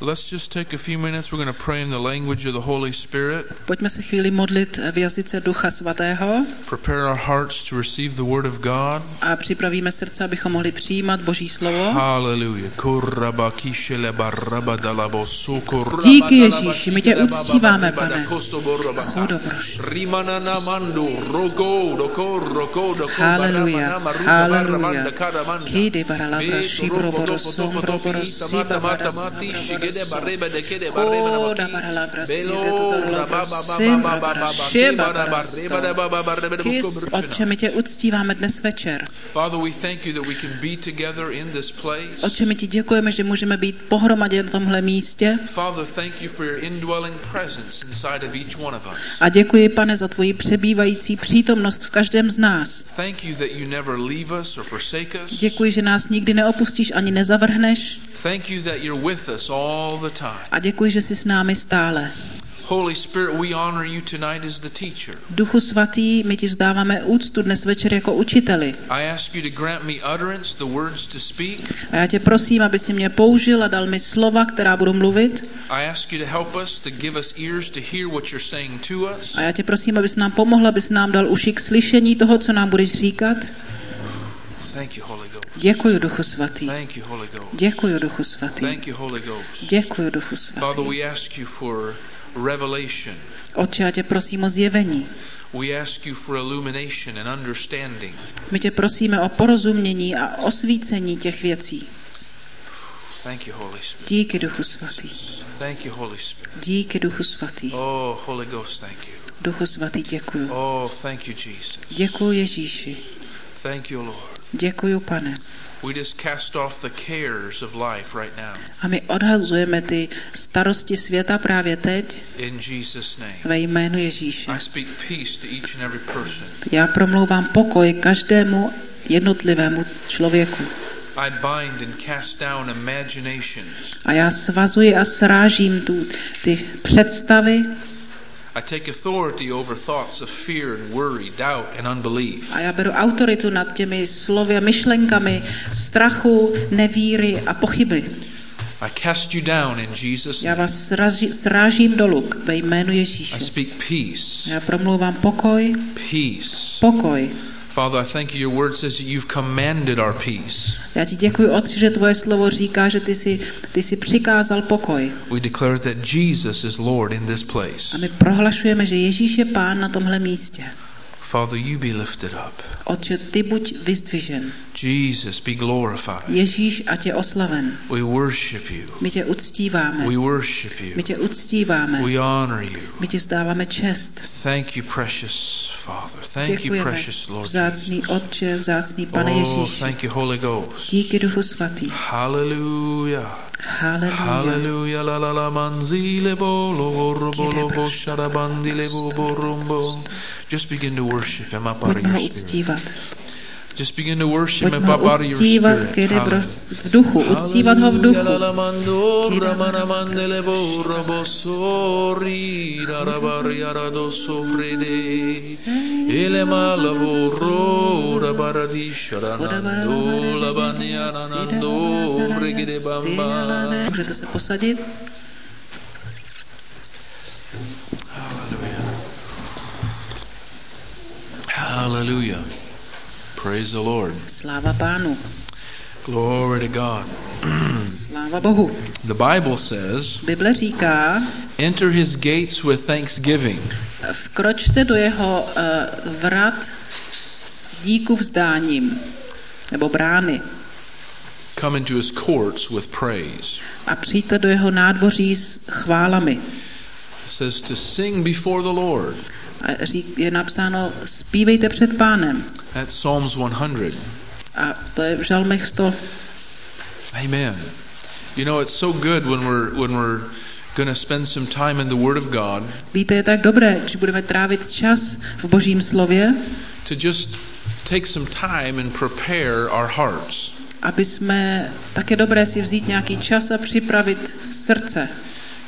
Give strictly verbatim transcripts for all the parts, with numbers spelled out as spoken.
Let's just take a few minutes. We're going to pray in the language of the Holy Spirit. Pojďme se chvíli modlit v jazyce Ducha Svatého. Prepare our hearts to receive the word of God. A připravíme srdce, abychom mohli přijímat Boží slovo. Hallelujah. Díky Ježíši, my tě uctíváme, Pane. Haleluja, haleluja. Kidi baralabra shibro sombro siba baras. Koda baralabra site totorlabra simbra baras shiba baras. Kis, Otče, my tě uctíváme dnes večer. Father, we thank you that we can be together in this place. Otče, my ti děkujeme, že můžeme být pohromadě na tomhle místě. Father, thank you for your indwelling presence inside of each one of us. A děkuji, Pane, za tvoji přebývající přítomnost v každém z nás. Thank you that you never leave us or forsake us. Děkuji, že nás nikdy neopustíš ani nezavrhneš. Thank you that you're with us all the time. A děkuji, že jsi s námi stále. Holy Spirit, we honor you tonight as the teacher. Duchu svatý, my ti vzdáváme úctu dnes večer jako učiteli. I ask you to grant me utterance, the words to speak. A já tě prosím, aby si mě použil a dal mi slova, která budu mluvit. I ask you to help us, to give us ears to hear what you're saying to us. A já tě prosím, abys nám pomohl, abys nám dal uši k slyšení toho, co nám budeš říkat. Thank you, Holy Ghost. Děkuji, Duchu svatý. Thank you, Holy Ghost. Děkuji, Duchu svatý. Thank you, Holy Ghost. Děkuji, Duchu svatý. Father, we ask you for revelation. Otče, já tě prosím o zjevení. We ask you for illumination and understanding. My tě prosíme o porozumění a osvícení těch věcí. Thank you, Holy Spirit. Díky, Duchu svatý. Thank you, Holy Spirit. Díky, Duchu svatý. Oh, Holy Ghost, thank you. Duchu svatý, děkuji. Oh, thank you, Jesus. Děkuji, Ježíši. Thank you, Lord. Děkuji, Pane. We just cast off the cares of life right now. A my odhazujeme ty starosti světa právě teď. In Jesus' name. Ve jménu Ježíše. I speak peace to each and every person. Já promlouvám pokoj každému jednotlivému člověku. I bind and cast down imaginations. A já svazuji a srážím tu, ty představy. I take authority over thoughts of fear and worry, doubt and unbelief. A já beru autoritu nad těmi slovy a myšlenkami strachu, nevíry a pochyby. I cast you down in Jesus' Já name. vás sraži, srážím dolů ve jménu Ježíše. I speak peace. Já promlouvám pokoj, Peace. pokoj. Father, I thank you. Your word says that you've commanded our peace. Já ti děkuji, Otče, že tvoje slovo říká, že ty jsi, ty jsi přikázal pokoj. We declare that Jesus is Lord in this place. A my prohlašujeme, že Ježíš je Pán na tomhle místě. Father, you be lifted up. Otče, ty buď vyzdvižen. Jesus, be glorified. Ježíš, ať je oslaven. We worship you. My tě uctíváme. We worship you. My tě uctíváme. We honor you. My ti vzdáváme čest. Thank you, precious Father. Thank you, Děkujeme, precious Lord vzácný Jesus. Otče, vzácný Pane Oh, Ježíši. thank you, Holy Ghost. Díky, Duchu svatý. Hallelujah. Haleluja. Hallelujah. La la la manzile bo lo vorbo lo bo sharabandile bo borumbo. Just begin to worship him up out of Pojďme your ho spirit. uctívat. Just begin to worship him Pojďme up ho out of your uctívat spirit. v duchu, uctívat ho v duchu. Můžete se posadit. Hallelujah. Praise the Lord. Sláva Pánu. Glory to God. Sláva Bohu. The Bible says, Bible říká, enter his gates with thanksgiving. vkročte do jeho uh, vrat s díku vzdáním, nebo brány. Come into his courts with praise. A přijďte do jeho nádvoří s chválami. It says to sing before the Lord. A je napsáno, zpívejte před Pánem. That's Psalms one hundred. A to je v žalmech sto. Amen. You know, it's so good when we're when we're going to spend some time in the Word of God. Víte, je tak dobré, když budeme trávit čas v Božím slově, To just take some time and prepare our hearts. aby jsme, tak je dobré si vzít nějaký čas a připravit srdce. You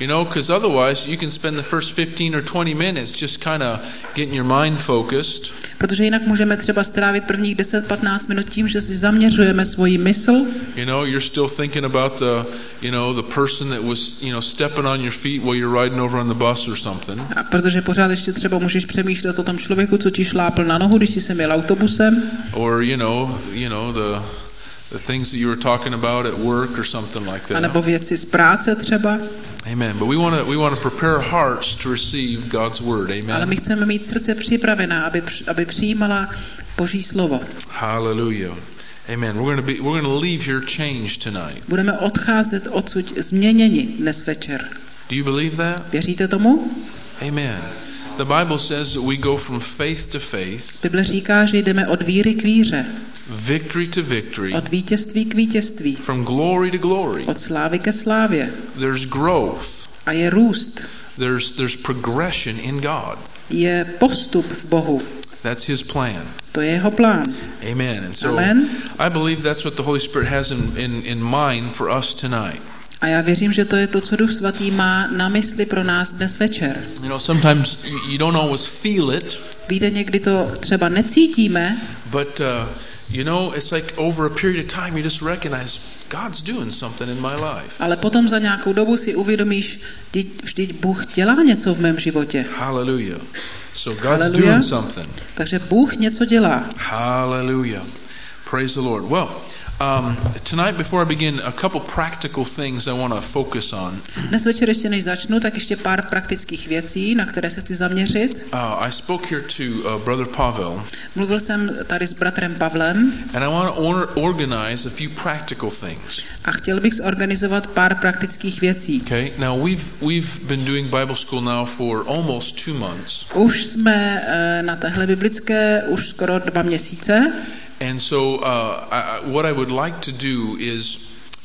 You know, because otherwise you can spend the first fifteen or twenty minutes just kind of getting your mind focused. Protože jinak můžeme třeba strávit prvních deset patnáct minut tím, že si zaměřujeme svoji mysl. You know, you're still thinking about the, you know, the person that was, you know, stepping on your feet while you're riding over on the bus or something. A protože pořád ještě třeba můžeš přemýšlet o tom člověku, co ti šlápl na nohu, když jsi sem jel autobusem. Or, you know, you know the the things that you were talking about at work or something like that. A nebo věci z práce třeba. Amen. But we want to we want to prepare our hearts to receive God's word. Amen. Ale my chceme mít srdce připravená, aby aby přijímala Boží slovo. Hallelujah. Amen. We're going to be we're going to leave here changed tonight. Budeme odcházet odsud změněni dnes večer. Do you believe that? Věříte tomu? Amen. The Bible says that we go from faith to faith. Bible říká, že jdeme od víry k víře. Victory to victory. Od vítězství k vítězství. From glory to glory. Od slávy ke slávě. There's growth. A je růst. There's there's progression in God. Je postup v Bohu. That's his plan. To je jeho plán. Amen. And so Amen. I believe that's what the Holy Spirit has in, in, in mind for us tonight. A já věřím, že to je to, co Duch Svatý má na mysli pro nás dnes večer. You know, sometimes you don't always feel it. Víte, někdy to třeba necítíme, but uh, you know, it's like over a period of time you just recognize God's doing something in my life. Ale potom za nějakou dobu si uvědomíš, vždyť Bůh dělá něco v mém životě. Hallelujah. So God's Hallelujah. doing something. Takže Bůh něco dělá. Hallelujah. Praise the Lord. Well, Um, tonight, before I begin, a couple practical things I want to focus on. Dnes večer ještě než začnu, tak ještě pár praktických věcí, na které se chci zaměřit. Uh, I spoke here to uh, Brother Pavel. Mluvil jsem tady s bratrem Pavlem. And I want to or- organize a few practical things. A chtěl bych zorganizovat pár praktických věcí. Okay. Now we've we've been doing Bible school now for almost two months. Už jsme uh, na téhle biblické už skoro dva měsíce. And so, uh, I, what I would like to do is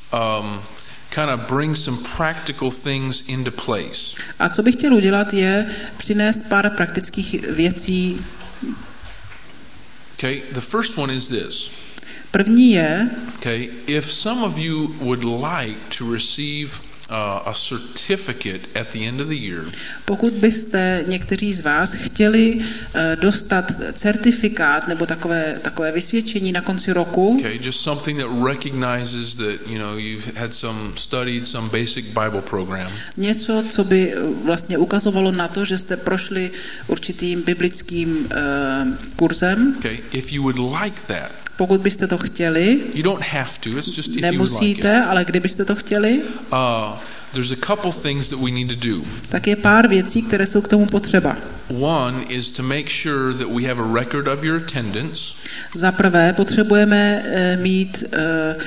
um, kind of bring some practical things into place. A co bych chtěl udělat, je přinést pár praktických věcí. Okay, the first one is this. První je, okay, if some of you would like to receive Uh, a certificate at the end of the year. Pokud byste někteří z vás chtěli uh, dostat certifikát nebo takové takové vysvědčení na konci roku. Okay, just something that recognizes that, you know, you've had some studied some basic Bible program. Něco, co by vlastně ukazovalo na to, že jste prošli určitým biblickým uh, kurzem. Okay, if you would like that. Pokud byste to chtěli, you don't have to, it's just if nemusíte, you like it. ale kdybyste to chtěli, uh, there's a couple things that we need to do. Tak je pár věcí, které jsou k tomu potřeba. One is to make sure that we have a record of your attendance. Za prvé potřebujeme uh, mít uh,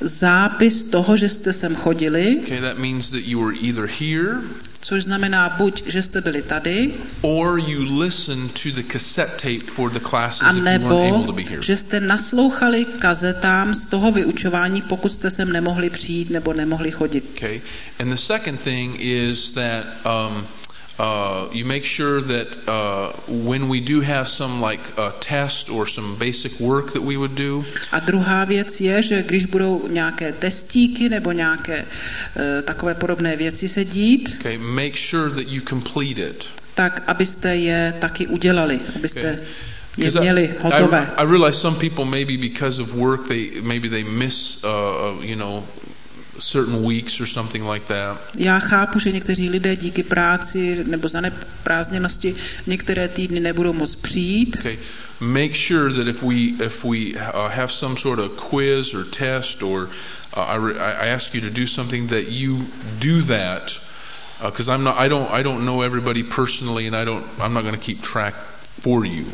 zápis toho, že jste sem chodili. Okay, that means that you were either here, což znamená buď, že jste byli tady, or you listen to the cassette tape for the classes a if you weren't able to be nebo, here. že jste naslouchali kazetám z toho vyučování, pokud jste sem nemohli přijít nebo nemohli chodit. Okay. And the second thing is that um, uh, you make sure that uh, when we do have some like a test or some basic work that we would do. A druhá věc je, že když budou nějaké testíky nebo nějaké uh, takové podobné věci se dít, okay, make sure that you complete it. Tak abyste je taky udělali, abyste okay. je měli hotové. I, I realize some people maybe because of work they maybe they miss uh, you know certain weeks or something like that. Já chápu, že někteří lidé díky práci nebo zaneprázdněnosti některé týdny nebudou moct přijít. Okay. Make sure that if we if we uh, have some sort of quiz or test or uh, I, re, I ask you to do something that you do that because uh, I'm not I don't I don't know everybody personally and I don't I'm not going to keep track for you.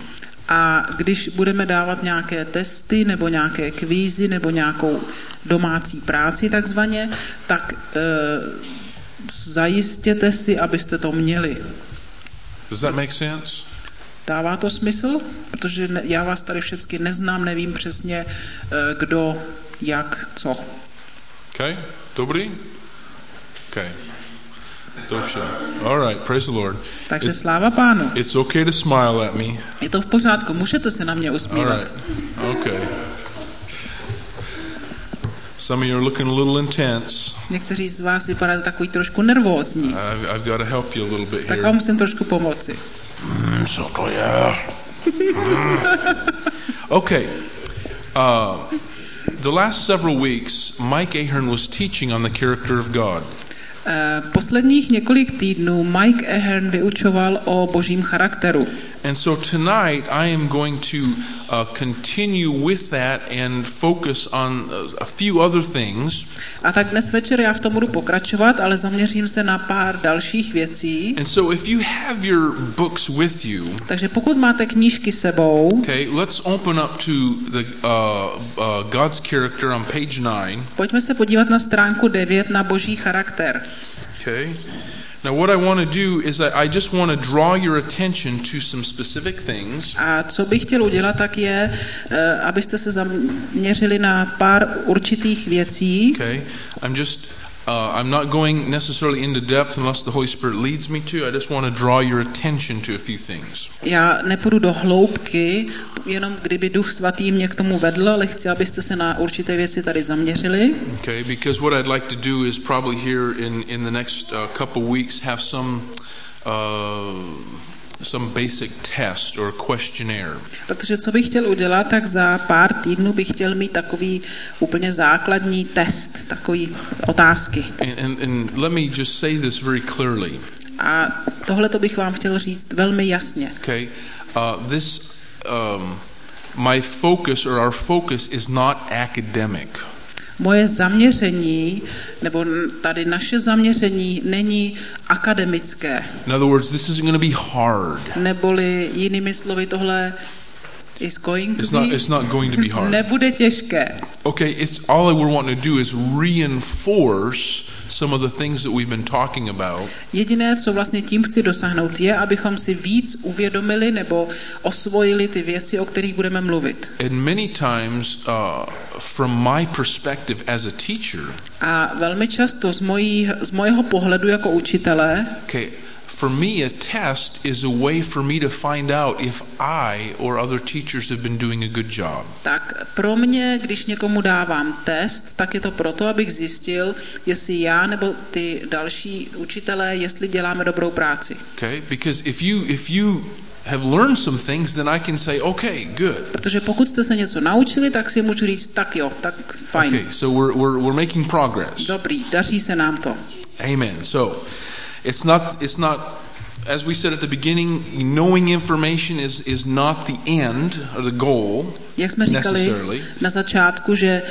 A když budeme dávat nějaké testy nebo nějaké kvízy nebo nějakou domácí práci takzvaně, tak e, zajistěte si, abyste to měli. Does that make sense? Dává to smysl? Protože ne, já vás tady všechny neznám, nevím přesně, e, kdo, jak, co. Okay, dobrý? Okay. Dobře. All right, praise the Lord. Takže it's, sláva Pánu. It's okay to smile at me. Je to v pořádku, můžete se na mě usmívat. All right. Okay. Some of you are looking a little intense. Někteří z vás vypadají takový trošku nervózní. I've, I've got to help you a little bit Tak here. vám musím trošku pomoci. Mm, so to je. Mm. Okay. Uh, the last several weeks, Mike Ahern was teaching on the character of God. Uh, posledních několik týdnů Mike Ahern vyučoval o božím charakteru. And so tonight I am going to uh, continue with that and focus on a few other things. A tak dnes večer já v tom budu pokračovat, ale zaměřím se na pár dalších věcí. And so if you have your books with you, Takže pokud máte knížky sebou, okay, let's open up to the uh, uh, God's character on page nine. Pojďme se podívat na stránku devět na boží charakter. Okay. Now what I want to do is I, I just want to draw your attention to some specific things. A co bych chtěl udělat, tak je, uh, abyste se zaměřili na pár určitých věcí. Okay. I'm just uh, I'm not going necessarily into depth unless the Holy Spirit leads me to. I just want to draw your attention to a few things. Já nepůjdu do hloubky, jenom kdyby Duch Svatý mě k tomu vedl, ale chci, abyste se na určité věci tady zaměřili. Okay, because what I'd like to do is probably here in in the next uh, couple weeks have some uh, some basic test or questionnaire. Protože co bych chtěl udělat, tak za pár týdnů bych chtěl mít takový úplně základní test, takový otázky. And, and, and let me just say this very clearly. A tohle to bych vám chtěl říct velmi jasně. Okay, uh, this um, my focus or our focus is not academic. Moje zaměření, nebo tady naše zaměření není akademické. In other words, this isn't going to be hard. Neboli jinými slovy tohle is going to It's be, not. It's not going to be hard. nebude těžké. Okay, it's all we're wanting to do is reinforce some of the things that we've been talking about. Jediné, co vlastně tím chci dosáhnout, je, abychom si víc uvědomili nebo osvojili ty věci, o kterých budeme mluvit. And many times, uh, from my perspective as a teacher, A velmi často z, mojí, z mojeho pohledu jako učitele, okay, for me a test is a way for me to find out if I or other teachers have been doing a good job. tak pro mě, když někomu dávám test, tak je to proto, abych zjistil, jestli já nebo ty další učitelé, jestli děláme dobrou práci. Okay, because if you if you have learned some things, then I can say, okay, good. Protože pokud jste se něco naučili, tak si můžu říct, tak jo, tak fajn. Okay, so we're we're we're making progress. Dobrý, daří se nám to. Amen. So it's not it's not as we said at the beginning, knowing information is is not the end or the goal. Jak jsme říkali na začátku, že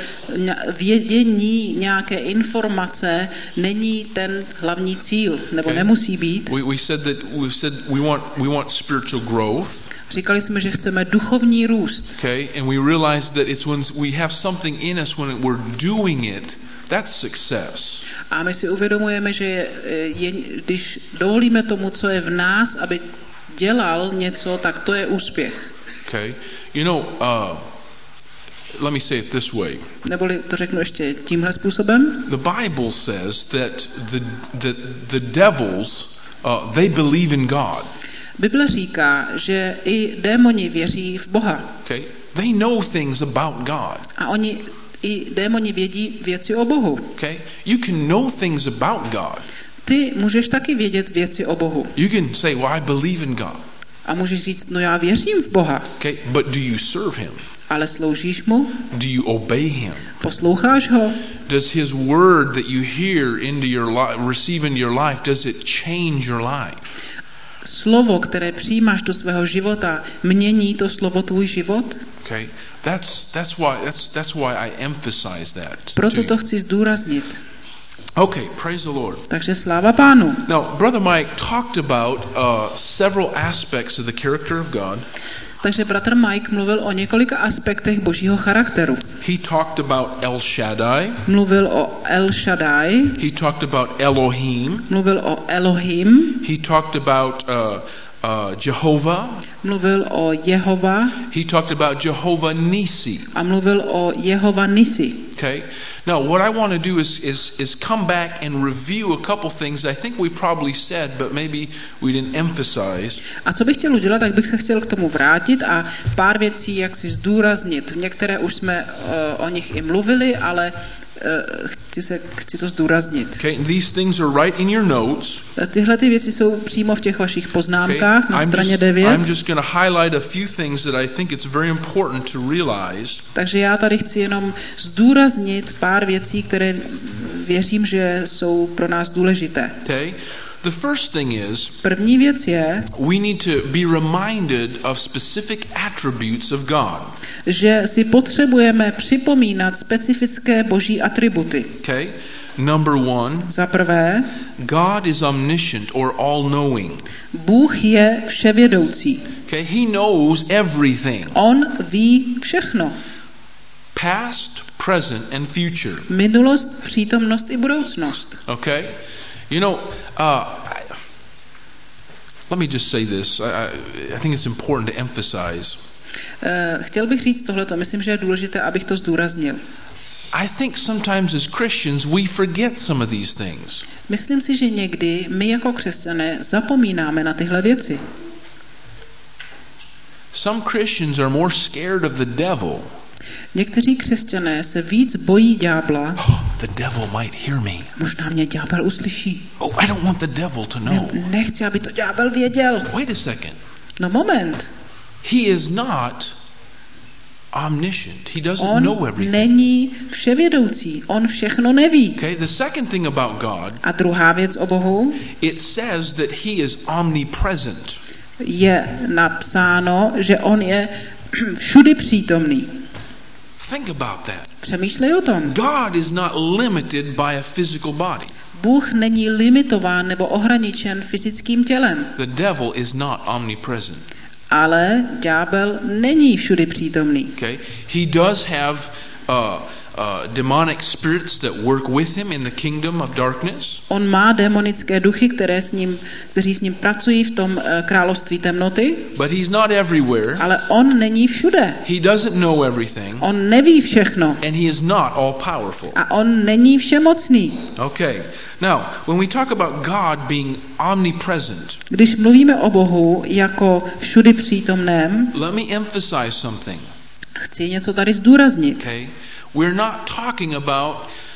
vědění nějaké informace není ten hlavní cíl, nebo Okay. nemusí být. We we said that we said we want we want spiritual growth. Říkali jsme, že chceme duchovní růst. Okay, and we realize that it's when we have something in us when we're doing it, that's success. A my si uvědomujeme, že je, je, když dovolíme tomu, co je v nás, aby dělal něco, tak to je úspěch. Okay, you know, uh, let me say it this way. Neboli to řeknu ještě tímhle způsobem. The Bible says that the the the devils uh, they believe in God. Bible říká, že i démoni věří v Boha. Okay, they know things about God. A oni i démoni vědí věci o Bohu. Okay, you can know things about God. Ty můžeš taky vědět věci o Bohu. You can say, "Well, I believe in God." A můžeš říct, no já věřím v Boha. Okay, but do you serve Him? Ale sloužíš mu? Do you obey Him? Posloucháš ho? Does His word that you hear into your life, receive into your life, does it change your life? Slovo, které přijímáš do svého života, mění to slovo tvůj život? Okay, that's that's why that's that's why I emphasize that. Proto to to you. chci zdůraznit. Okay, praise the Lord. Takže sláva Pánu. Now, Brother Mike talked about uh, several aspects of the character of God. Takže bratr Mike mluvil o několika aspektech božího charakteru. He talked about El Shaddai. Mluvil o El Shaddai, He talked about Elohim. mluvil o Elohim, He talked about uh, uh, Jehovah. mluvil o Jehova He talked about Jehovah Nisi. a mluvil o Jehova Nisi. Okay. Now, what I want to do is is is come back and review a couple things I think we probably said, but maybe we didn't emphasize. A co bych chtěl udělat, tak bych se chtěl k tomu vrátit a pár věcí jak si zdůraznit. Některé už jsme uh, o nich i mluvili, ale chci, se, chci to zdůraznit. Okay, and these things are right in your notes. Tyhle ty věci jsou přímo v těch vašich poznámkách Okay, na I'm straně just, devět. I'm just going to highlight a few things that I think it's very important to realize. Takže já tady chci jenom zdůraznit pár věcí, které věřím, že jsou pro nás důležité. Okay? The first thing is První věc je, we need to be reminded of specific attributes of God. že si potřebujeme připomínat specifické boží atributy. Okay? Number one, Za prvé, God is omniscient or all-knowing. Bůh je vševědoucí. Okay? He knows everything. On ví všechno. Past, present, and future. Minulost, přítomnost i budoucnost. Okay? You know, uh, I, let me just say this. I, I, I think it's important to emphasize. Uh, chtěl bych říct tohleto, myslím, že je důležité, abych to zdůraznil. I think sometimes as Christians we forget some of these things. Myslím si, že někdy my jako křesťané zapomínáme na tyhle věci. Some Christians are more scared of the devil. Někteří křesťané se víc bojí ďábla. Oh, the devil might hear me. Možná mě ďábel uslyší. Oh, I don't want the devil to know. Ne, nechci, aby to ďábel věděl. Wait a second. No moment. He is not omniscient. He doesn't know On everything. není vševědoucí. On všechno neví. Okay, the second thing about God, A druhá věc o Bohu it says that he is omnipresent. je napsáno, že on je všudy přítomný. Think about that. Přemýšlej o tom. God is not limited by a physical body. Bůh není limitován nebo ohraničen fyzickým tělem, The devil is not omnipresent. ale ďábel není všudy přítomný. Okay? He does have uh, uh, demonic spirits that work with him in the kingdom of darkness. On má démonické duchy, které s ním, kteří s ním pracují v tom uh, království temnoty, But he's not everywhere. ale on není všude. He doesn't know everything. On neví všechno And he is not all powerful. a on není všemocný. Okay. Now, when we talk about God being omnipresent, Když mluvíme o Bohu jako všudy přítomném, let me emphasize something. chci něco tady zdůraznit. Okay? We're not talking about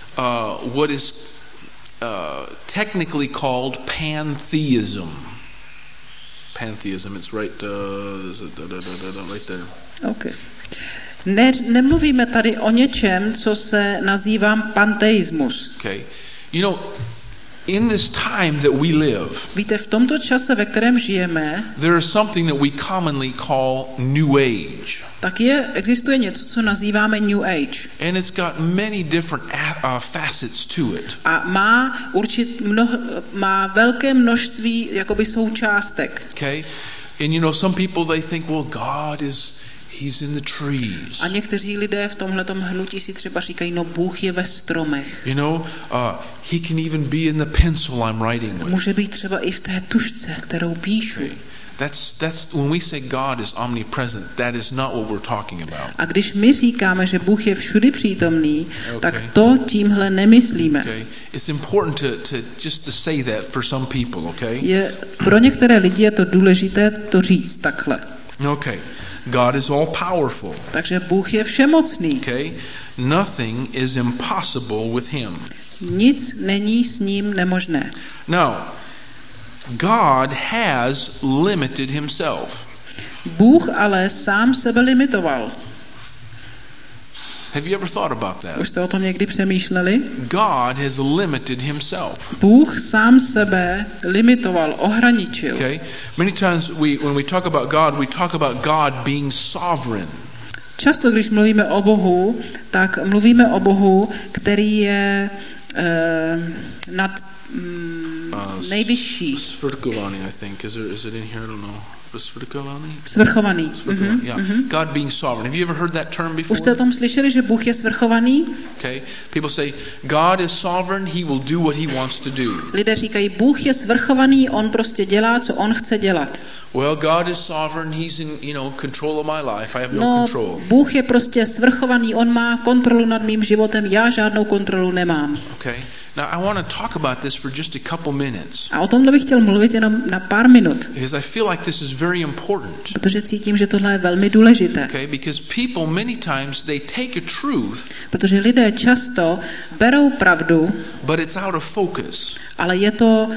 uh, what is uh, technically called pantheism. Pantheism, it's right, uh, is it, da, da, da, da, right there. Okay. Ne, nemluvíme tady o něčem, co se nazývá panteismus. Okay. You know, in this time that we live, Víte, v tomto čase, ve kterém žijeme, there is something that we commonly call New Age. tak je, existuje něco, co nazýváme New Age. And it's got many different uh, facets to it. A má určit mnoho, má velké množství jakoby součástek. Okay? And you know, some people they think, well, God is he's in the trees. A někteří lidé v tomhletom hnutí si třeba říkají, no Bůh je ve stromech. You know, uh, he can even be in the pencil I'm writing with. Může být třeba i v té tužce, kterou píšu. Okay. That's that's when we say God is omnipresent, that is not what we're talking about. A když my říkáme, že Bůh je všudy přítomný, Okay. tak to tímhle nemyslíme. Okay? It's important to, to just to say that for some people, okay? Je, pro některé lidi je to důležité to říct takhle. Okay. God is all powerful. Takže Bůh je všemocný. Okay? Nothing is impossible with him. Nic není s ním nemožné. Now, God has limited himself. Bůh ale sám sebe limitoval. Have you ever thought about that? Už jste o tom někdy přemýšleli? God has limited himself. Bůh sám sebe limitoval, ohraničil. Okay? Many times we when we talk about God, we talk about God being sovereign. Často, když mluvíme o Bohu, tak mluvíme o Bohu, který je eh, nad mm, Uh, nejvyšší, Svrchovaný, I think. Is, there, is it in here? I don't know. Svrchovaný? svrchovaný. Svrchovaný, Mhm, yeah. mhm. God being sovereign. Have you ever heard that term before? Už jste o tom slyšeli, že Bůh je svrchovaný? Okay. People say God is sovereign. He will do what he wants to do. Lidé říkají, Bůh je svrchovaný, on prostě dělá, co on chce dělat. Well, God is sovereign. He's in, you know, control of my life. I have no, No, control. Bůh je prostě svrchovaný, on má kontrolu nad mým životem, já žádnou kontrolu nemám. Okay. Now I want to talk about this for just a couple minutes. A o tomhle bych chtěl mluvit jenom na pár minut. Because I feel like this is very important. Protože cítím, že tohle je velmi důležité. Okay, because people many times they take a truth. Protože lidé často berou pravdu, But it's out of focus. ale je to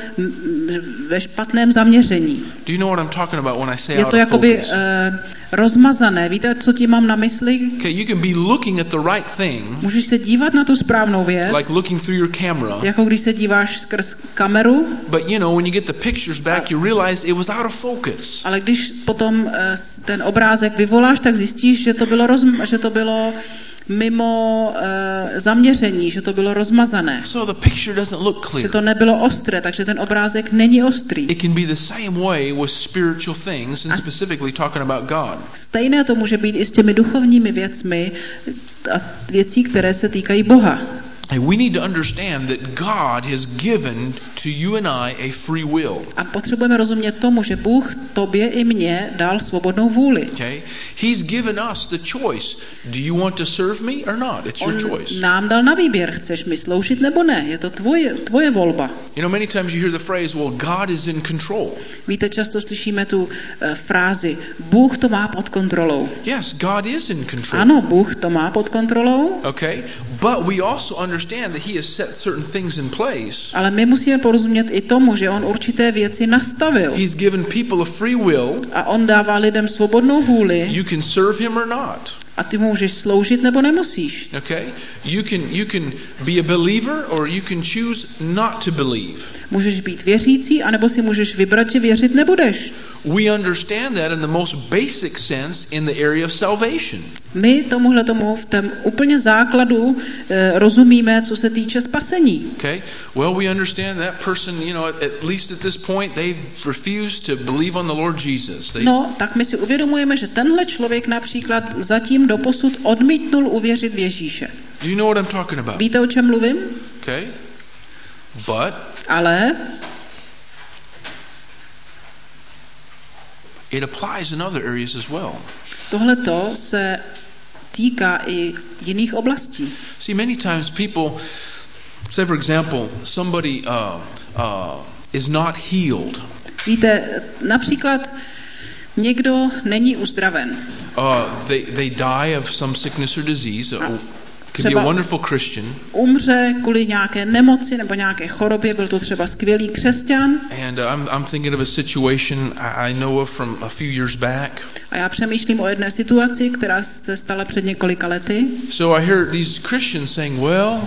ve špatném zaměření. Do you know what I'm talking about when I say Je out to of jakoby focus? uh, rozmazané. Víte, co tím mám na mysli? Okay, you can be looking at the right thing, Můžeš se dívat na tu správnou věc, like looking through your camera. jako když se díváš skrz kameru, But you know, when you get the pictures back, you realize it was out of focus. ale když potom uh, ten obrázek vyvoláš, tak zjistíš, že to bylo, rozm- že to bylo mimo uh, zaměření, že to bylo rozmazané. So the picture doesn't look Že clear. to nebylo ostré, takže ten obrázek není ostrý. It can be the same way with spiritual things, and specifically talking about God. Stejné to může být i s těmi duchovními věcmi a věcí, které se týkají Boha. And we need to understand that God has given to you and I a free will. A potřebujeme rozumět tomu, že Bůh tobě i mně dal svobodnou vůli. Okay? He's given us the choice. Do you want to serve me or not? It's your On choice. nám dal na výběr, chceš mi sloužit nebo ne. Je to tvoje, tvoje volba. You know, many times you hear the phrase, well, God is in control. Víte, často slyšíme tu uh, frázi, Bůh to má pod kontrolou. Yes, God is in control. Ano, Bůh to má pod kontrolou, Okay? But we also understand that he has set certain things in place. ale my musíme porozumět i tomu, že on určité věci nastavil. He's given people a free will. A on dává lidem svobodnou vůli You can serve him or not. a ty můžeš sloužit nebo nemusíš. Okay? You can you can be a believer or you can choose not to believe. Můžeš být věřící, anebo si můžeš vybrat, že věřit nebudeš. We understand that in the most basic sense in the area of salvation. My tomuhle tomu v tom úplně základu e, rozumíme, co se týče spasení. Okay? Well, we understand that person, you know, at, at least at this point, they've refused to believe on the Lord Jesus. They, No, tak my si uvědomujeme, že tenhle člověk například zatím doposud odmítnul uvěřit v Ježíše. Do you know what I'm talking about? Víte, o čem mluvím? Okay? But Ale it applies in other areas as well. tohleto se týká i jiných oblastí. See, many times people say, for example, somebody uh, uh, is not healed. Víte, například někdo není uzdraven. Uh, they they die of some sickness or disease. Uh, could be a třeba wonderful Christian. Umře kvůli nějaké nemoci nebo nějaké chorobě, byl to třeba skvělý křesťan. And uh, I'm I'm thinking of a situation I, I know of from a few years back. A já přemýšlím o jedné situaci, která se stala před několika lety. So I hear these Christians saying, well,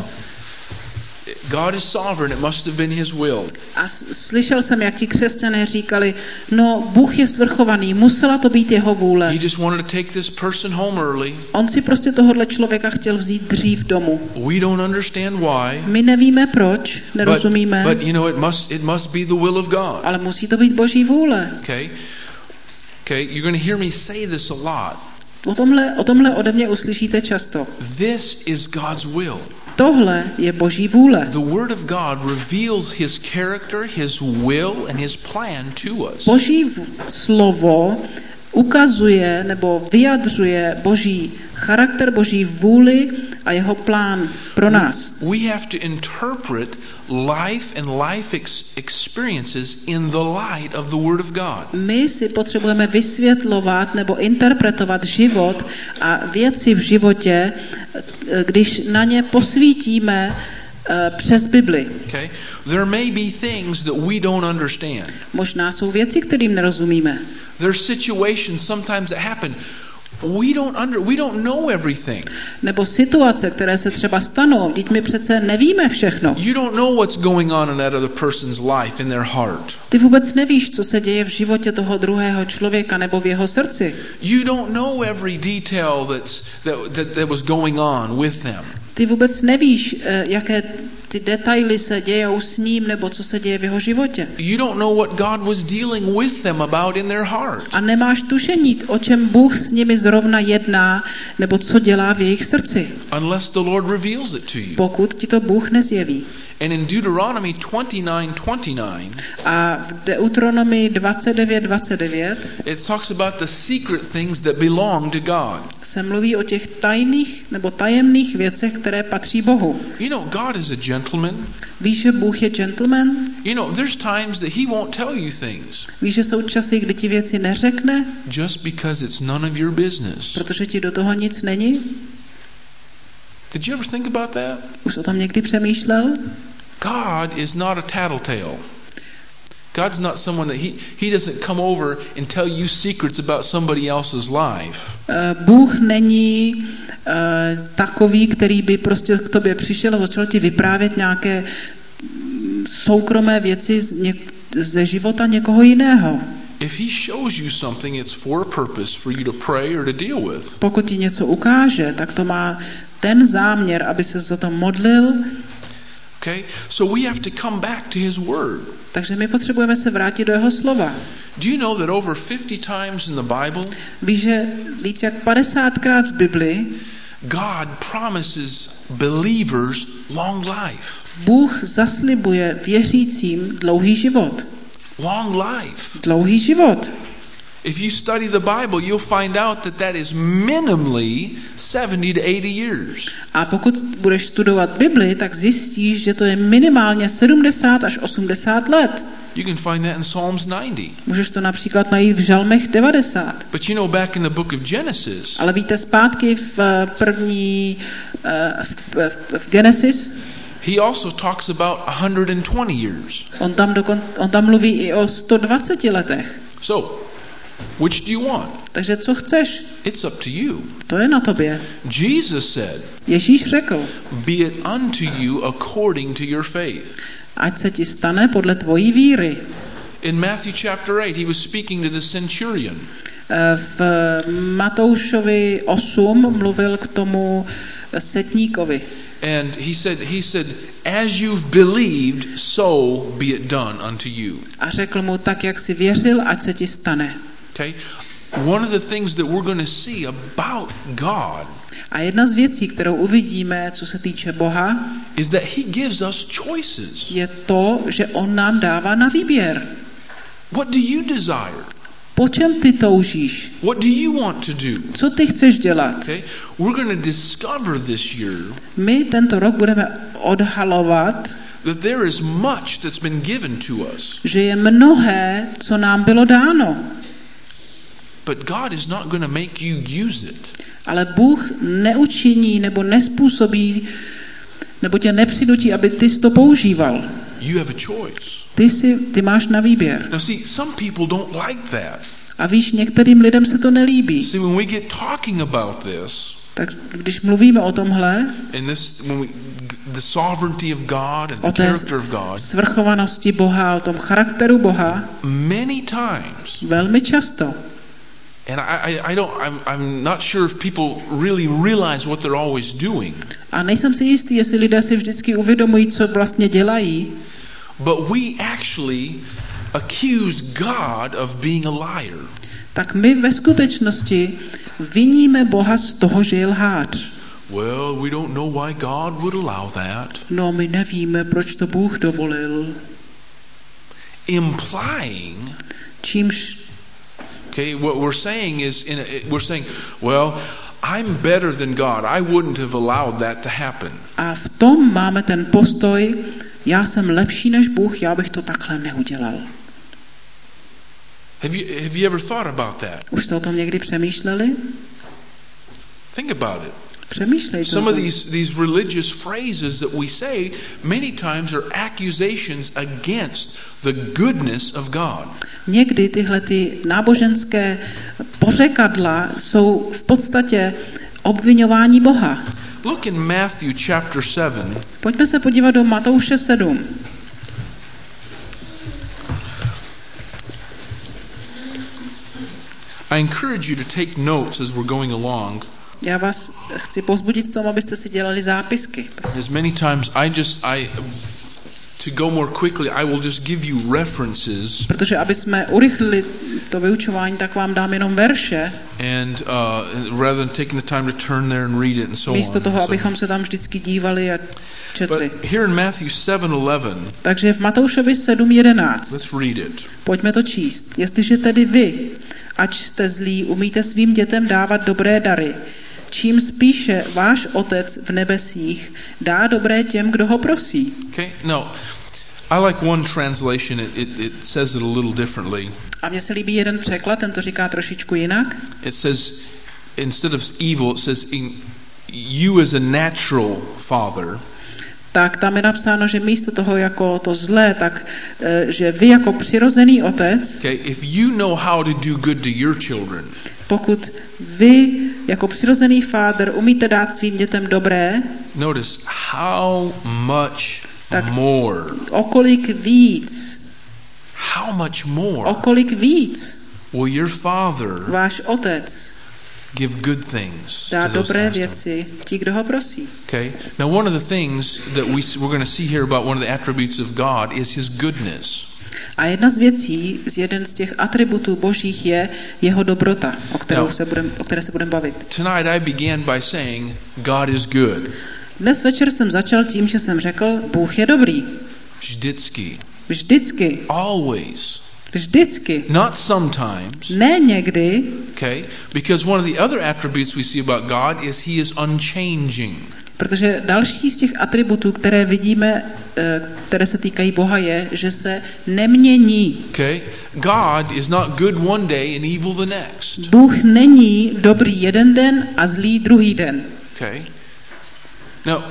God is sovereign, it must have been his will. A slyšel jsem, jak ti křesťané říkali, no, Bůh je svrchovaný, musela to být jeho vůle. He just wanted to take this person home early. On si prostě tohohle člověka chtěl vzít dřív domů. We don't understand why. My nevíme proč, nerozumíme, But, but you know, it must it must be the will of God. ale musí to být Boží vůle. Okay? Okay, you're going to hear me say this a lot. O tomhle, o tomhle ode mě uslyšíte často. This is God's will. Tohle je Boží vůle. The Word of God reveals his character, his will, and his plan to us. Boží v- slovo ukazuje nebo vyjadřuje Boží charakter, Boží vůli a jeho plán pro nás. We have to interpret life and life ex- experiences in the light of the Word of God. My si potřebujeme vysvětlovat nebo interpretovat život a věci v životě, když na ně posvítíme eh, přes Bibli. Okay? There may be things that we don't understand. Možná jsou věci, kterým nerozumíme. There's situations sometimes that happen. We don't under we don't know everything. Nebo situace, které se třeba stanou, vždyť my přece nevíme všechno. You don't know what's going on in that other person's life, in their heart. Ty vůbec nevíš, co se děje v životě toho druhého člověka nebo v jeho srdci. You don't know every detail that's, that, that, that was going on with them. Ty vůbec nevíš, eh, jaké ty detaily se dějou s ním nebo co se děje v jeho životě. You don't know what God was dealing with them about in their heart. A nemáš tušení, o čem Bůh s nimi zrovna jedná nebo co dělá v jejich srdci, Unless the Lord reveals it to you. pokud ti to Bůh nezjeví. And in Deuteronomy twenty-nine twenty-nine, A v Deuteronomii dvacet devět dvacet devět it talks about the secret things that belong to God. se mluví o těch tajných nebo tajemných věcech, které patří Bohu. You know, God is a gentleman. Víš, že Bůh je gentleman? You know, there's times that he won't tell you things Víš, že jsou časy, kdy ti věci neřekne, just because it's none of your business. protože ti do toho nic není? Did you ever think about that? Už o tom někdy přemýšlel? God is not a tattletale. God's not someone that he, he doesn't come over and tell you secrets about somebody else's life. Bůh není uh, takový, který by prostě k tobě přišel a začal ti vyprávět nějaké soukromé věci z něk- ze života někoho jiného. If he shows you something, it's for a purpose for you to pray or to deal with. Pokud ti něco ukáže, tak to má ten záměr, aby se za to modlil. Okay? So we have to come back to his word. Takže my potřebujeme se vrátit do jeho slova. Do you know that over fifty times in the Bible, Víš, že víc jak padesátkrát v Bibli God promises believers long life. Bůh zaslibuje věřícím dlouhý život. Long life. Dlouhý život. If you study the Bible, you'll find out that that is minimally seventy to eighty years. A pokud budeš studovat Bibli, tak zjistíš, že to je minimálně sedmdesát až osmdesát let. You can find that in Psalms ninety. Můžeš to například najít v Žalmech devadesát. But you know, back in the book of Genesis, Ale víte, zpátky v první v, v, v Genesis, he also talks about one hundred twenty years. on tam, dokon, on tam mluví i o sto dvaceti letech. So, which do you want? Takže co chceš? It's up to you. To je na tobě. Jesus said, Ježíš řekl, be it unto you according to your faith. ať se ti stane podle tvojí víry. In Matthew chapter eight, he was speaking to the centurion. V Matoušovi osm mluvil k tomu setníkovi. And he said, he said, as you've believed, so be it done unto you. A řekl mu, tak jak jsi věřil, ať se ti stane. Okay? One of the things that we're going to see about God A jedna z věcí, kterou uvidíme, co se týče Boha, is that he gives us choices. je to, že on nám dává na výběr. What do you desire? Po čem ty toužíš? What do you want to do? Co ty chceš dělat? Okay? We're going to discover this year My tento rok budeme odhalovat, that there is much that's been given to us. že je mnohé, co nám bylo dáno. But God is not going to make you use it. Ale Bůh neučiní nebo nespůsobí, nebo tě nepřinutí, aby ty jsi to používal. You have a choice. Ty, si, ty máš na výběr. Now see, some people don't like that. A víš, některým lidem se to nelíbí. See, when we get talking about this, Tak když mluvíme o tomhle, and this, when we, the sovereignty of God and o the té character of God, svrchovanosti Boha, o tom charakteru Boha, many times, velmi často. and I, I, I don't, I'm, I'm not sure if people really realize what they're always doing. A nejsem si jistý, jestli lidé si vždycky uvědomují, co vlastně dělají. But we actually accuse God of being a liar. Tak my ve skutečnosti viníme Boha z toho, že je lhář. Well, we don't know why God would allow that. No, my nevíme, proč to Bůh dovolil. Implying, Čímž, okay, what we're saying is, in a, we're saying, well, I'm better than God. I wouldn't have allowed that to happen. a v tom máme ten postoj, já jsem lepší než Bůh, já bych to takhle neudělal. Have you have you ever thought about that? Už jste o tom někdy přemýšleli? Think about it. Přemýšlejte o Some of tom. these these religious phrases that we say many times are accusations against the goodness of God. Někdy tyhle ty náboženské pořekadla jsou v podstatě obviňování Boha. Look in Matthew chapter seven. Pojďme se podívat do Matouše sedm. I encourage you to take notes as we're going along. Já vás chci povzbudit v tom, abyste si dělali zápisky. As many times I just I to go more quickly, I will just give you references. Protože aby jsme urychlili to vyučování, tak vám dám jenom verše. And uh, rather than taking the time to turn there and read it and so Místo on. toho, So, abychom se tam vždycky dívali a četli. But here in Matthew seven eleven, Takže v Matoušovi sedm jedenáct. let's read it. Pojďme to číst. Jestliže tedy vy, ač jste zlí, umíte svým dětem dávat dobré dary, čím spíše váš Otec v nebesích dá dobré těm, kdo ho prosí. Okay, now, I like one translation. It, it, it says it a little differently. A mně se líbí jeden překlad, ten to říká trošičku jinak. It says, instead of evil, it says, in, you as a natural father, Tak tam je napsáno, že místo toho jako to zlé, tak že vy jako přirozený otec, okay, if you know how to do good to your children, pokud vy jako přirozený fádr umíte dát svým dětem dobré, notice how much tak more, o kolik víc, how much more o kolik víc will your father váš otec give good things dá to those dobré ask him. věci ti, kdo ho prosí. Okay. Now, one of the things that we we're going to see here about one of the attributes of God is His goodness. A jedna z věcí, z jeden z těch atributů božích je jeho dobrota, o, kterou No. se budem, o které se budeme bavit. Tonight, I began by saying God is good. Dnes večer jsem začal tím, že jsem řekl, Bůh je dobrý. Vždycky. Vždycky. Always. Vždycky. Not sometimes. Ne někdy, Okay. Because one of the other attributes we see about God is He is unchanging. protože další z těch atributů, které vidíme, které se týkají Boha, je, že se nemění. Okay. God is not good one day and evil the next. Bůh není dobrý jeden den a zlý druhý den. Okay. Now,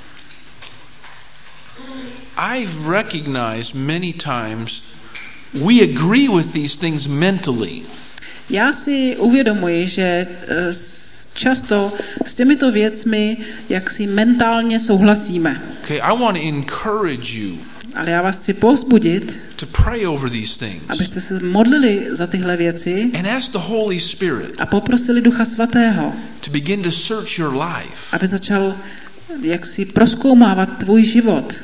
I've recognized many times we agree with these things mentally. Já si uvědomuji, že s- často s těmito věcmi jak si mentálně souhlasíme. Okay, I want to encourage you Ale já vás chci povzbudit, to pray over these things abyste se modlili za tyhle věci and ask the Holy Spirit a poprosili Ducha Svatého, to begin to search your life. aby začal jak si prozkoumávat tvůj život.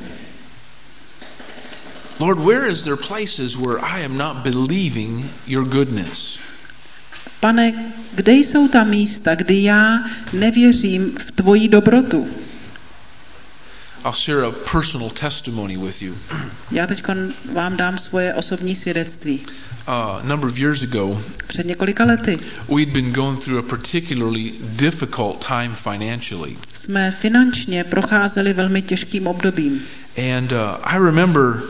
Lord, where is there places where I am not believing your goodness? Pane, kde jsou ta místa, kdy já nevěřím v tvoji dobrotu? I'll share a personal testimony with you. Já teď vám dám svoje osobní svědectví. Uh, a number of years ago, Před několika lety we'd been going through a particularly difficult time financially. jsme finančně procházeli velmi těžkým obdobím. And uh, I remember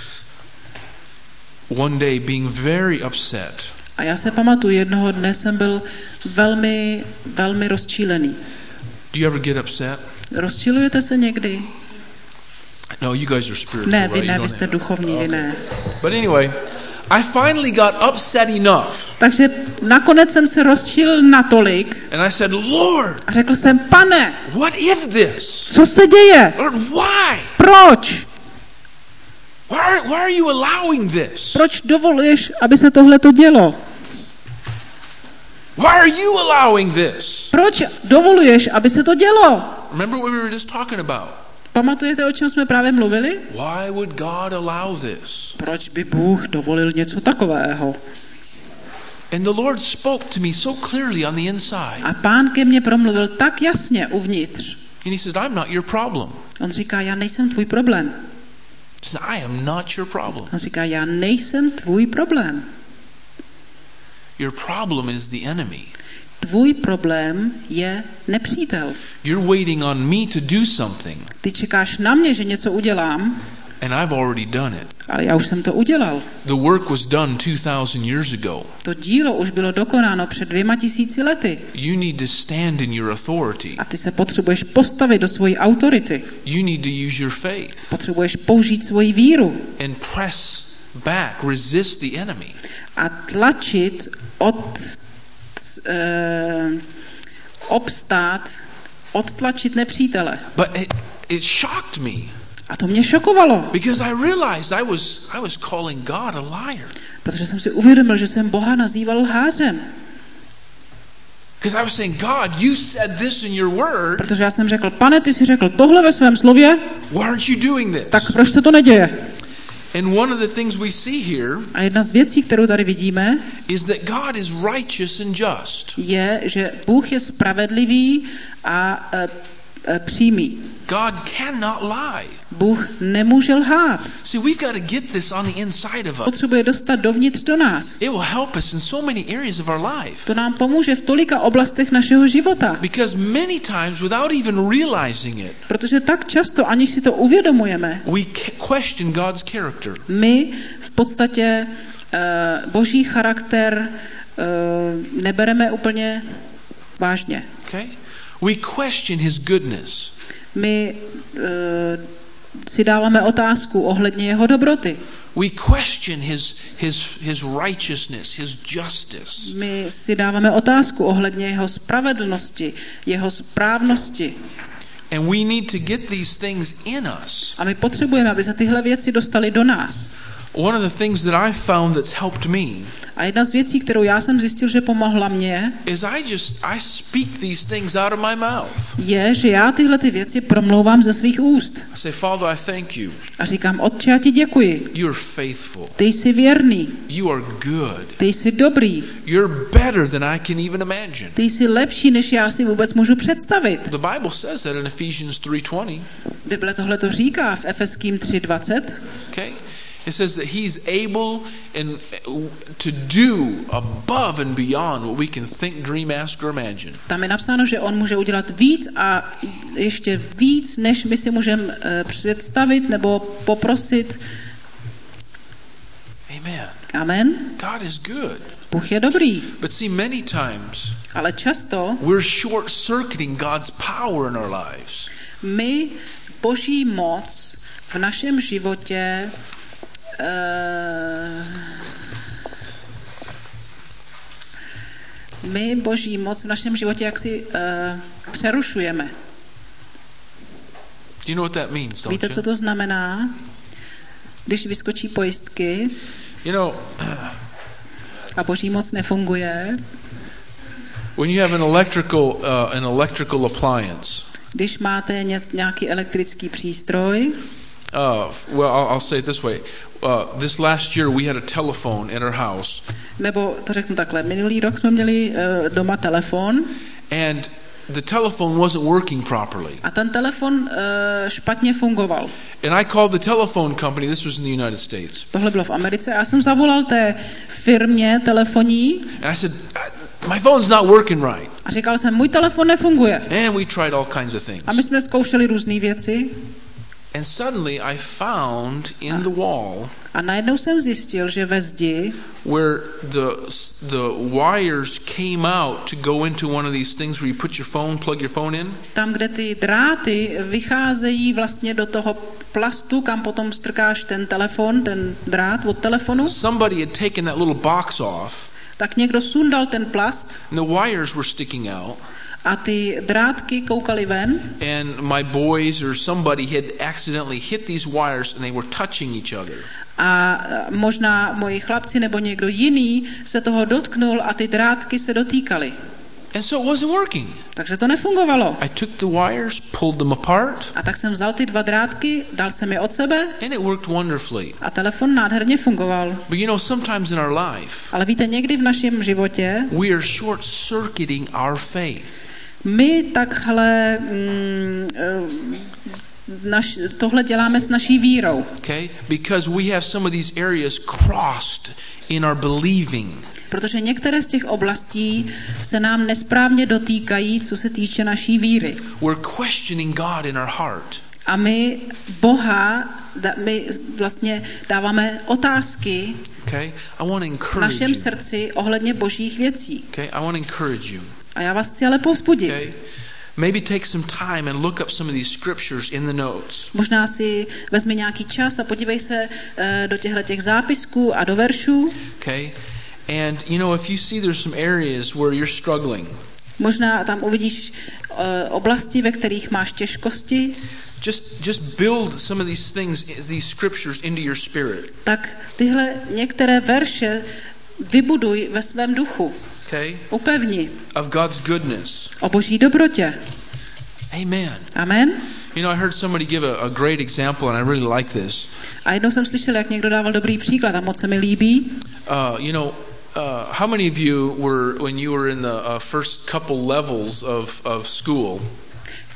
one day being very upset. A já se pamatuju, jednoho dne jsem byl velmi, velmi rozčílený. Do you ever get upset? Rozčilujete se někdy? No, you guys are spiritual, Ne, right? vy You ne, don't vy jste have- duchovní, vy ne. But anyway, I finally got upset enough. Takže nakonec jsem se rozčílil natolik And I said, Lord, a řekl jsem, Pane, what is this? co se děje? Lord, why? Proč? Why are, why are you allowing this? Proč dovoluješ, aby se tohle to dělo? Why are you allowing this? Proč dovoluješ, aby se to dělo? Remember what we were just talking about? Pamatujete, o čem jsme právě mluvili? Why would God allow this? Proč by Bůh dovolil něco takového? And the Lord spoke to me so clearly on the inside. A Pán ke mně promluvil tak jasně uvnitř. And he says, I'm not your problem. On říká, já nejsem tvůj problém. He says, I am not your problem. On říká, já nejsem tvůj problém. Your problem is the enemy. Tvůj problém je nepřítel. You're waiting on me to do something, Ty čekáš na mě, že něco udělám, and I've already done it. ale já už jsem to udělal. The work was done two thousand years ago. To dílo už bylo dokonáno před dvěma tisíci lety. You need to stand in your authority. A ty se potřebuješ postavit do svojí autority. You need to use your faith Potřebuješ použít svoji víru and press back, resist the enemy. a tlačit od eh, obstát, odtlačit nepřítele. But it, it shocked me A to mě šokovalo, because I realized I was I was calling God a liar. protože jsem si uvědomil, že jsem Boha nazýval lhářem. Because I was saying, God, you said this in your word. Protože já jsem řekl, Pane, ty jsi řekl tohle ve svém slově, Why aren't you doing this? tak proč se to neděje? And one of the things we see here A jedna z věcí, kterou tady vidíme, is that God is righteous and just. je, že Bůh je spravedlivý a e, přímý. God cannot lie. Bůh nemůže lhát. See, we've got to get this on the inside of us. Potřebuje dostat dovnitř do nás. It will help us in so many areas of our life. To nám pomůže v tolika oblastech našeho života. Because many times, without even realizing it, Protože tak často, aniž si to uvědomujeme, we question God's character. my v podstatě uh, Boží charakter uh, nebereme úplně vážně. Okay? We question his goodness. My uh, si dáváme otázku ohledně jeho dobroty. We question his his his righteousness, his justice. My si dáváme otázku ohledně jeho spravedlnosti, jeho správnosti. And we need to get these things in us. A my potřebujeme, aby se tyhle věci dostaly do nás. One of the things that I found that's helped me A jedna z věcí, kterou já jsem zjistil, že pomohla mně, is I just I speak these things out of my mouth. je, že já tyhle ty věci promlouvám ze svých úst. I say, Father, I thank you. A říkám, Otče, já ti děkuji. You're faithful. Ty jsi věrný. You are good. Ty jsi dobrý. You're better than I can even imagine. Ty jsi lepší, než já si vůbec můžu představit. The Bible says that in Ephesians three twenty. Bible tohle to říká v Efeským tři dvacet. Okay? It says that he's able and to do above and beyond what we can think, dream, ask or imagine. Tam je napsáno, že on může udělat víc a ještě víc, než my si můžeme uh, představit nebo poprosit. Amen. Amen. God is good. Bůh je dobrý. But see, many times Ale často we're short-circuiting God's power in our lives. my Boží moc v našem životě uh, my Boží moc v našem životě jaksi uh, přerušujeme. Do you know what that means, don't Víte, you? co to znamená? Když vyskočí pojistky You know, a Boží moc nefunguje, when you have an electrical uh, an electrical appliance, když máte ně, nějaký elektrický přístroj, uh, well, I'll, I'll say it this way. Uh, this last year we had a telephone in our house, nebo to řeknu takhle, minulý rok jsme měli uh, doma telefon and the telephone wasn't working properly. a ten telefon uh, špatně fungoval. And I called the telephone company. This was in the United States. Tohle bylo v Americe. Já jsem zavolal té firmě telefonní And I said, my phone's not working right. a říkal jsem, můj telefon nefunguje. And we tried all kinds of things. A my jsme zkoušeli různé věci And suddenly I found in the wall a najednou jsem zjistil, že ve zdi, where the the wires came out to go into one of these things where you put your phone, plug your phone in. tam, kde ty dráty vycházejí vlastně do toho plastu, kam potom strkáš ten telefon, ten drát od telefonu, Somebody had taken that little box off, tak někdo sundal ten plast and the wires were sticking out. a ty drátky koukaly ven And my boys or somebody had accidentally hit these wires and they were touching each other. a možná moji chlapci nebo někdo jiný se toho dotknul a ty drátky se dotýkaly. And so it wasn't working. Takže to nefungovalo. I took the wires, pulled them apart, A tak jsem vzal ty dva drátky, dal jsem je od sebe and it worked wonderfully. a telefon nádherně fungoval. But you know, sometimes in our life, Ale víte, někdy v našem životě we are short-circuiting our faith. my takhle mm, naš, tohle děláme s naší vírou. Okay? Because we have some of these areas crossed in our believing. Protože některé z těch oblastí se nám nesprávně dotýkají, co se týče naší víry. We're questioning God in our heart. A my Boha, my vlastně dáváme otázky Okay? I want to v encourage našem you. srdci ohledně božích věcí. Okay? I want to encourage you. A já vás chci ale povzbudit. Okay? Maybe take some time and look up some of these scriptures in the notes. Možná si vezmi nějaký čas a podívej se uh, do těchto těch zápisků a do veršů. Okay? And you know, if you see there's some areas where you're struggling, Možná tam uvidíš uh, oblasti, ve kterých máš těžkosti, just just build some of these things, these scriptures into your spirit. tak tyhle některé verše vybuduj ve svém duchu. Okay? Upevni Of God's goodness. o boží dobrotě. Amen. Amen. You know, I heard somebody give a, a great example, and I really like this. A jednou jsem slyšel, jak někdo dával dobrý příklad a moc se mi líbí. Uh, you know, uh, how many of you were, when you were in the uh, first couple levels of, of school,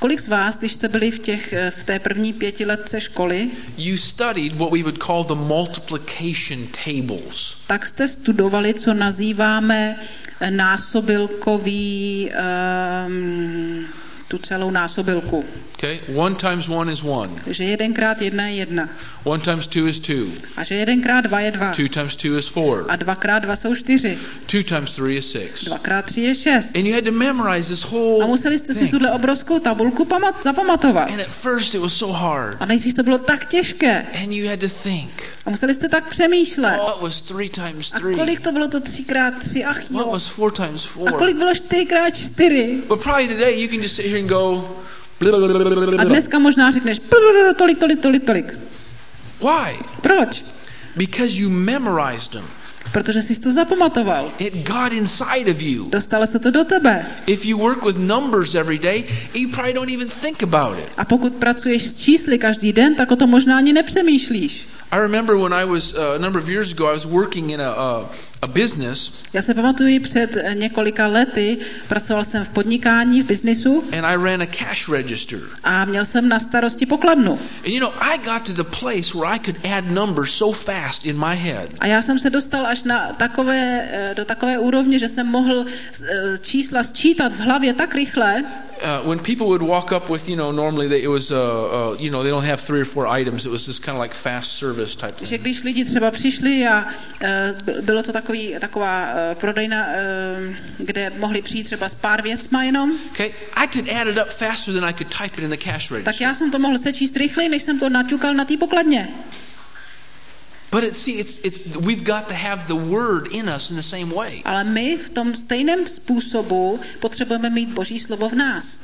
Kolik z vás, když jste byli v, těch, v té první pětiletce školy, you studied what we would call the multiplication tables. tak jste studovali, co nazýváme násobilkový, um, tu celou násobilku. Okay? One times one is one. Že jedenkrát jedna je jedna. One times two is two. A že jedenkrát dva je dva. Two times two is four. A dvakrát dva jsou čtyři. Two times three is six. Dvakrát tři je šest. And you had to memorize this whole A museli jste si thing. tuhle obrovskou tabulku pamat, zapamatovat. And at first it was so hard. A nejdřív to bylo tak těžké. And you had to think. A museli jste tak přemýšlet. What was three times A three? kolik to bylo to třikrát tři? Ach What jo. was four times A four? kolik bylo čtyřikrát čtyři? But probably today you can just sit here and go. A dneska možná řekneš tolik, tolik, tolik, tolik. Why? Proč? Because you memorized them. Protože jsi to zapamatoval. It got inside of you. Dostalo se to do tebe. If you work with numbers every day, you probably don't even think about it. A pokud pracuješ s čísly každý den, tak o tom možná ani nepřemýšlíš. I remember when I was uh, a number of years ago, I was working in a, a, a business. Já se pamatuju, před několika lety pracoval jsem v podnikání, v biznisu And I ran a cash register. a měl jsem na starosti pokladnu. And you know, I got to the place where I could add numbers so fast in my head. A já jsem se dostal až na takové, do takové úrovně, že jsem mohl čísla sčítat v hlavě tak rychle. Uh, when people would walk up with, you know, normally they, it was, uh, uh, you know, they don't have three or four items. It was this kind of like fast service type thing. Že když lidi třeba přišli a uh, bylo to takový, taková uh, prodejna, uh, kde mohli přijít třeba s pár věcma jenom, Okay, I could add it up faster than I could type it in the cash register. tak já jsem to mohl sečíst rychleji, než jsem to naťukal na té pokladně. But it, see, it's, it's, we've got to have the word in us in the same way. Ale my v tom stejném způsobu potřebujeme mít Boží slovo v nás.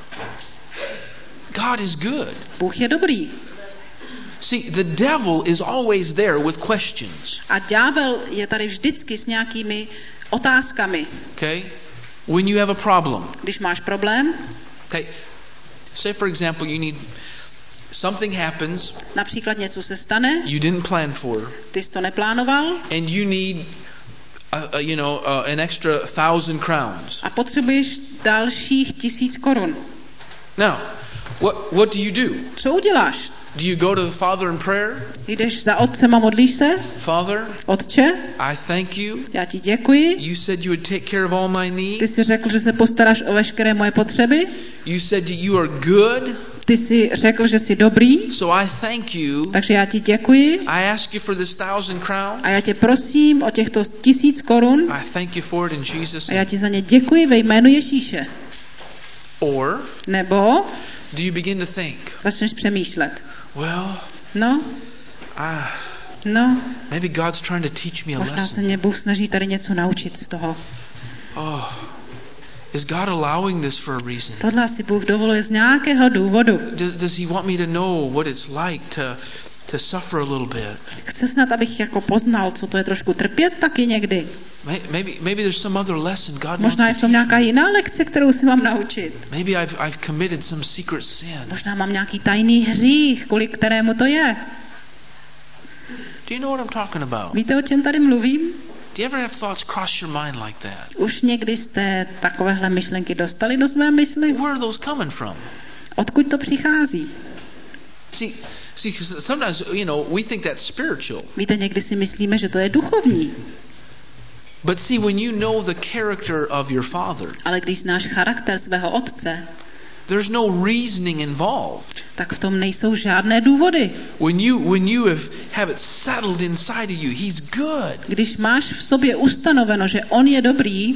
God is good. Bůh je dobrý. See, the devil is always there with questions. A ďábel je tady vždycky s nějakými otázkami. Okay? When you have a problem. Když máš problém, Okay? Say for example you need something happens například něco se stane, you didn't plan for ty jsi to neplánoval and you need a, a, you know uh, an extra thousand crowns. a potřebuješ dalších tisíc korun. Now, what what do you do? Co uděláš? Do you go to the Father in prayer? Jdeš za otcem a modlíš se? Father, Otče, I thank you. já ti děkuji. You said you would take care of all my Ty needs. jsi řekl, že se postaráš o veškeré moje potřeby. You said that you are good. Ty jsi řekl, že jsi dobrý. So I thank you. Takže já ti děkuji. I ask you for this thousand crowns. A já tě prosím o těchto tisíc korun. I thank you for it in Jesus' A já name. ti za ně děkuji ve jménu Ježíše. Or Nebo do you begin to think, začneš přemýšlet. well, No, ah, no, maybe God's trying to teach me a možná se lesson. mě Bůh snaží tady něco naučit z toho. Oh, is God allowing this for a reason? Tohle si Bůh dovoluje z nějakého důvodu. Does, does he want me to know what it's like to to suffer a little bit? Chce snad, abych jako poznal, co to je trošku trpět taky někdy. May- Maybe maybe there's some other lesson God wants Možná je to v tom teach nějaká me. jiná lekce, kterou si mám naučit. Maybe I've I've committed some secret sin. Možná mám nějaký tajný hřích, kvůli kterému to je. Do you know what I'm talking about? Víte, o čem tady mluvím? Do you ever have thoughts cross your mind like that? Už někdy jste takovéhle myšlenky dostali do své mysli? Where are those coming from? Odkud to přichází? See, see, sometimes you know we think that's spiritual, Víte, někdy si myslíme, že to je duchovní. but see, when you know the character of your Father, Ale když znáš charakter svého otce, there's no reasoning involved. tak v tom nejsou žádné důvody. When you when you have have it settled inside of you, He's good. Když máš v sobě ustanoveno, že on je dobrý,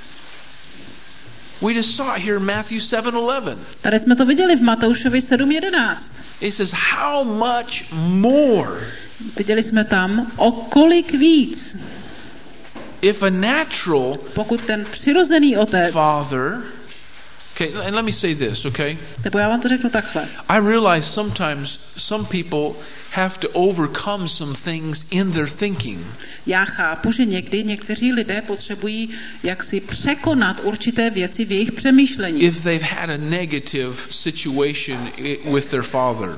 We just saw it here in Matthew seven eleven. tady jsme to viděli v Matoušovi sedm jedenáct. It says, "How much more Viděli jsme tam, o kolik víc, if a natural pokud ten přirozený otec, father?" Okay, and let me say this, okay? nebo já vám to řeknu takhle. I realize sometimes some people have to overcome some things in their thinking. Já chápu, že někdy někteří lidé potřebují jaksi překonat určité věci v jejich přemýšlení. If they've had a negative situation i- with their father.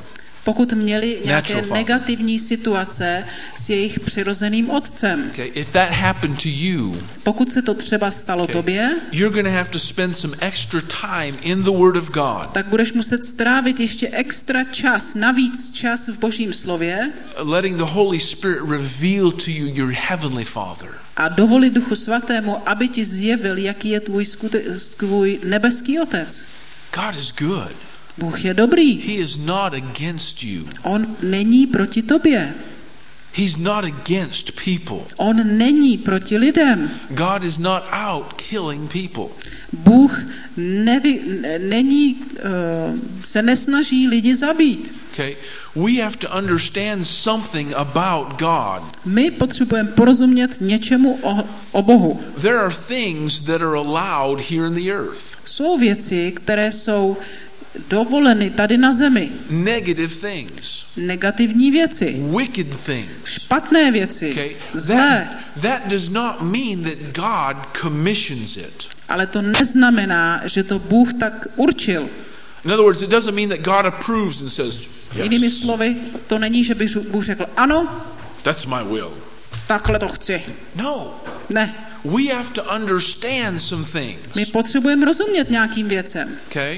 pokud měli nějaké Natural father. negativní situace s jejich přirozeným otcem. Okay, if that happened to you, Pokud se to třeba stalo okay, tobě, you're going to have to spend some extra time in the Word of God, tak budeš muset strávit ještě extra čas, navíc čas v Božím slově letting the Holy Spirit reveal to you your heavenly Father. a dovolit Duchu Svatému, aby ti zjevil, jaký je tvůj, skute- tvůj nebeský otec. God is good. Bůh je dobrý. He is not against you. On není proti tobě. He's not against people. On není proti lidem. God is not out killing people. Bůh nevy, není, uh, se nesnaží lidi zabít. Okay? We have to understand something about God. My potřebujeme porozumět něčemu o, o Bohu. There are things that are allowed here in the earth. Jsou věci, které jsou dovoleny tady na zemi. Negative things. Negativní věci. Wicked things. Špatné věci. Okay? Zlé. That, that does not mean that God commissions it. Ale to neznamená, že to Bůh tak určil. In other words, it doesn't mean that God approves and says, Jinými yes, slovy, to není, že by Bůh řekl, ano, that's my will. takhle to chci. No. Ne. We have to understand some things. My potřebujeme rozumět nějakým věcem. Okay?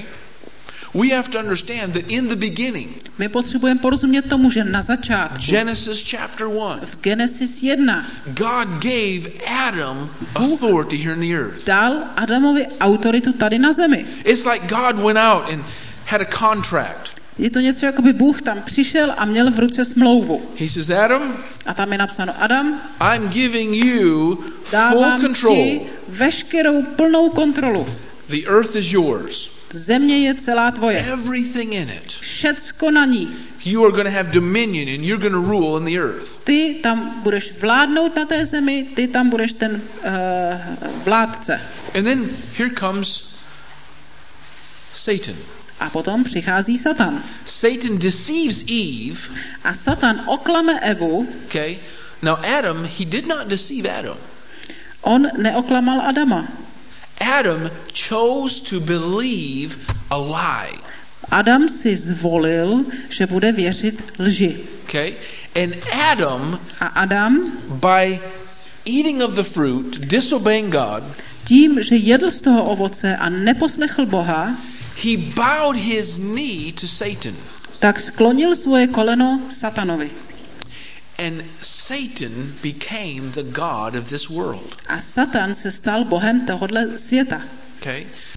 We have to understand that in the beginning, My potřebujeme porozumět tomu, že na začátku, Genesis chapter one, v Genesis jedna, God gave Adam authority here in the earth. dal Adamovi autoritu tady na zemi. It's like God went out and had a contract. Je to něco, jako by Bůh tam přišel a měl v ruce smlouvu. He says, Adam, A tam je napsáno, Adam, I'm giving you full dávám control. ti veškerou plnou kontrolu. The earth is yours. Země je celá tvoje. Everything in it. Všecko na ní. You are going to have dominion and you're going to rule in the earth. Ty tam budeš vládnout na té zemi, ty tam budeš ten uh, vládce. And then here comes Satan. A potom přichází Satan. Satan deceives Eve. A Satan oklame Evu. Okay. Now Adam, he did not deceive Adam. On neoklamal Adama. Adam chose to believe a lie. Adam si zvolil, že bude věřit lži. Okay? And Adam, A Adam, by eating of the fruit, disobeying God, tím, že jedl z toho ovoce a neposlechl Boha, he bowed his knee to Satan. tak sklonil svoje koleno Satanovi. And Satan became the god of this world. A Satan se stal bohem tohohle světa. Okay?